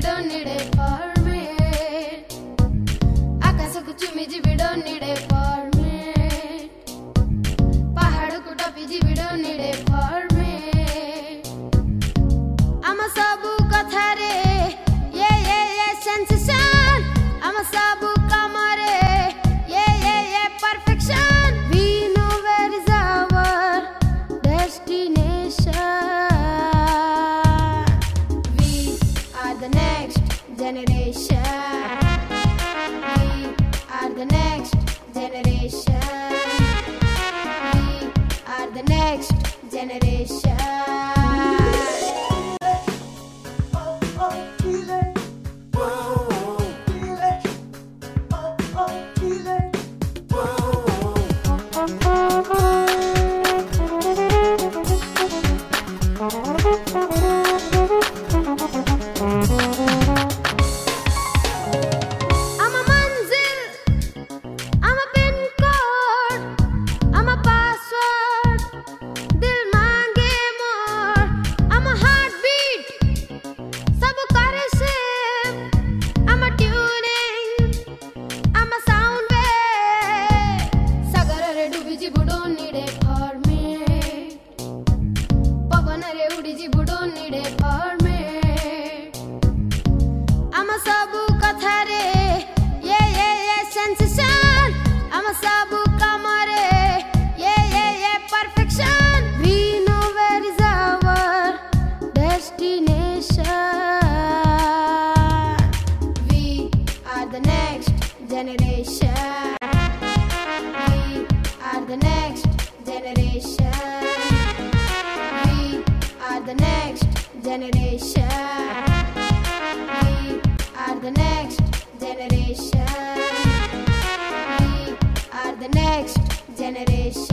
don't need a permit. Akasaku chumiji, we don't need a permit. Pahadaku tapiji, we don't need a permit. Ama sabu kathare, yeah, sensation. Ama sabu kamare, yeah, perfection. We know where is our destination. We are the next generation. We are the next generation. We are the next generation. I'm a manzil, I'm a pin code, I'm a password, dil mange more. I'm a heartbeat, sab kare shift. I'm a tuning, I'm a sound wave. Sagarare dubiji budon need a permit. Pavanare udiji budon need a permit. I'm a sabu kathare, yeah, sensation. I'm a sabu kamare, yeah, perfection. We know where is our destination. We are the next generation. We are the next generation. We are the next generation. We are the next generation. We are the next generation.